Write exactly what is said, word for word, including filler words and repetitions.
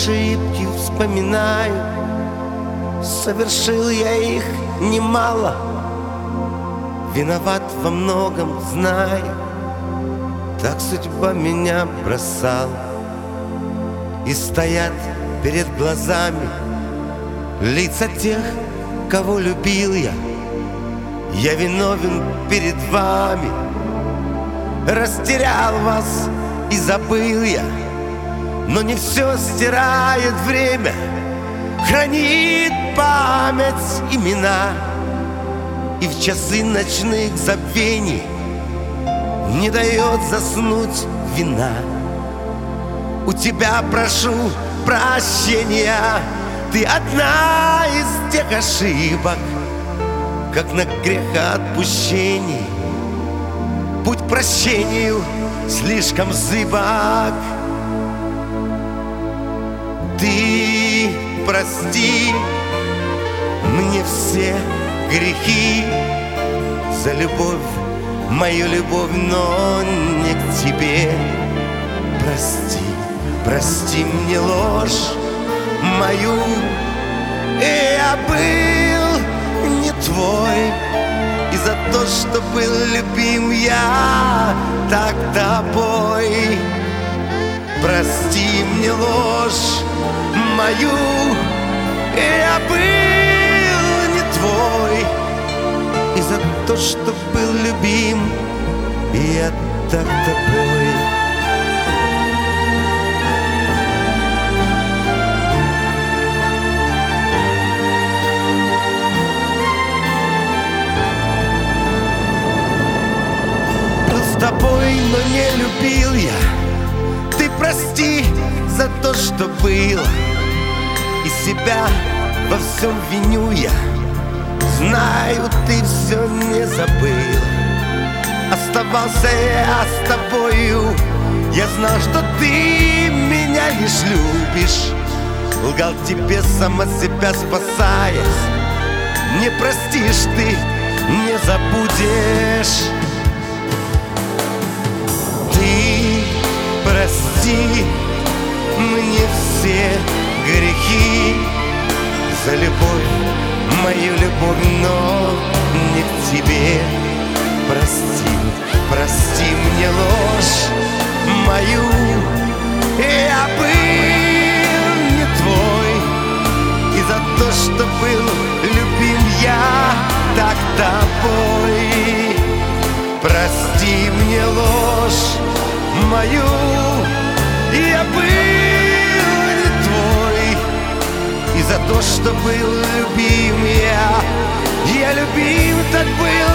ошибки вспоминаю. Совершил я их немало, виноват во многом, знаю. Так судьба меня бросала, и стоят перед глазами лица тех, кого любил я. Я виновен перед вами, растерял вас и забыл я. Но не все стирает время, хранит память имена. И в часы ночных забвений не дает заснуть вина. У тебя прошу прощения, ты одна из тех ошибок, как на грехоотпущении. Путь к прощению слишком зыбок. Ты прости мне все грехи за любовь, мою любовь, но не к тебе. Прости, прости мне ложь мою, я был не твой. И за то, что был любим я так тобой. Прости мне ложь мою, я был не твой. И за то, что был любим я так тобой. С тобой, но не любил я. Ты прости за то, что было, и себя во всем виню я. Знаю, ты все не забыл. Оставался я с тобою, я знал, что ты меня лишь любишь. Лгал тебе, сама себя спасаясь. Не простишь ты, не забудешь. Прости мне все грехи за любовь, мою любовь, но не к тебе. Прости, прости мне ложь мою, я был не твой. И за то, что был любим я так тобой. Прости мне ложь мою, я был не твой. И за то, что был любим я, я любим так был